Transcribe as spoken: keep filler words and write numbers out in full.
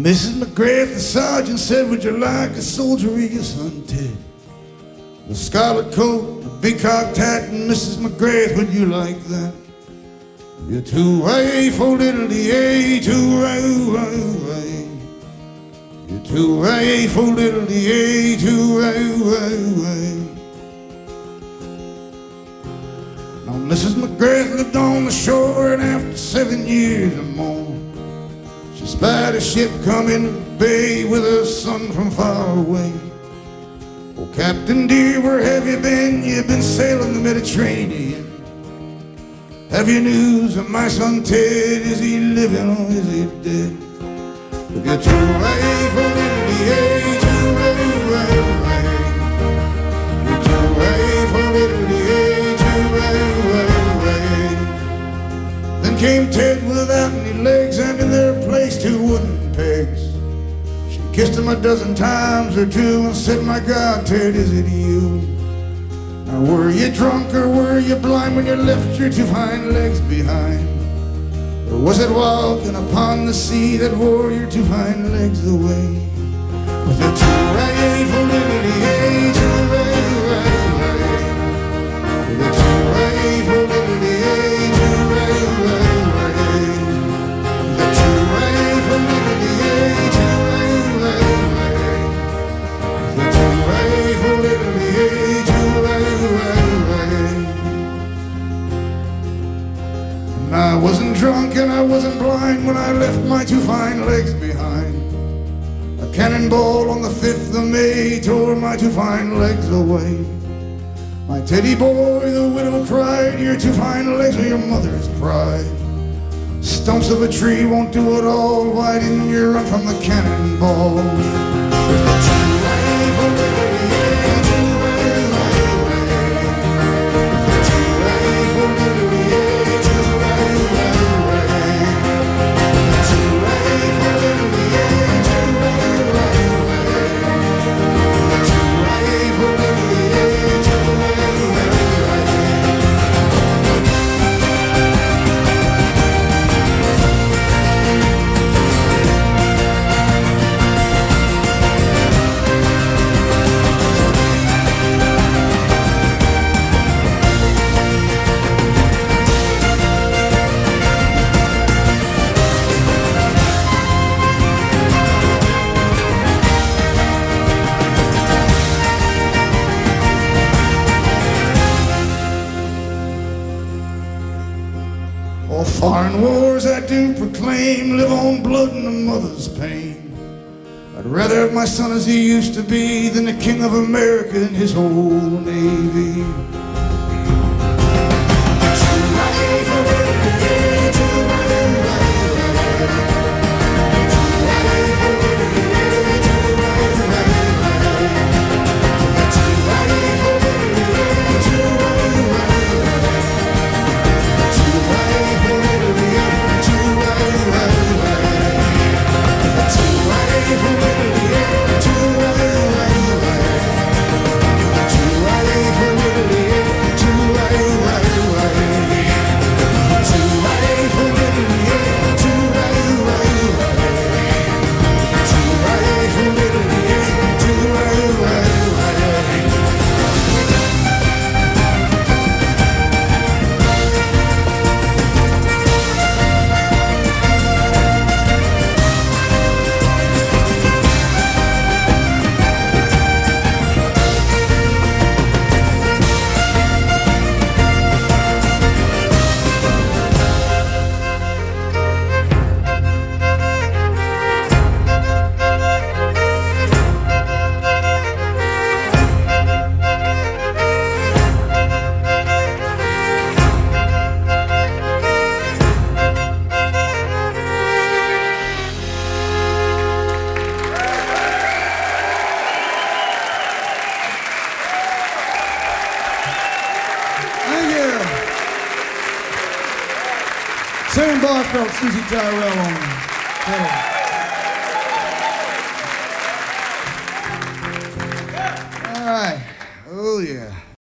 Missus McGrath, the sergeant said, would you like a soldier or your son Ted? The scarlet coat, the big cocked hat, and Missus McGrath, would you like that? You're too high for little D A, too high, high, high. You're too high for little D A, too high, high, high. Now Missus McGrath lived on the shore, and after seven years or more, she spied a ship come into the bay with her son from far away. Oh, Captain dear, where have you been? You've been sailing the Mediterranean. Have you news of my son Ted? Is he living or is he dead? If you're too high for little D A, too high, high, high. You're too high for little D A, too high, high, high. Then came Ted without any legs, and in their place two wooden pegs. She kissed him a dozen times or two and said, my God, Ted, is it you? Now were you drunk or were you blind when you left your two fine legs behind? Or was it walking upon the sea that wore your two fine legs away? With the two high for little D A, two high, high, high. With the two high for little D A, two high, high, high. With the two high for little D A, two high, high, high. With the two high for little D A, two And I wasn't drunk and I wasn't blind when I left my two fine legs behind. A cannonball on the fifth of May tore my two fine legs away. My teddy boy, the widow cried, your two fine legs are your mother's pride. Stumps of a tree won't do it all, why didn't you run from the cannonball? Oh, foreign wars I do proclaim live on blood and a mother's pain. I'd rather have my son as he used to be than the King of America and his whole navy. Sam Barfeld, Susie Tyrell on fiddle. All right. Oh, yeah.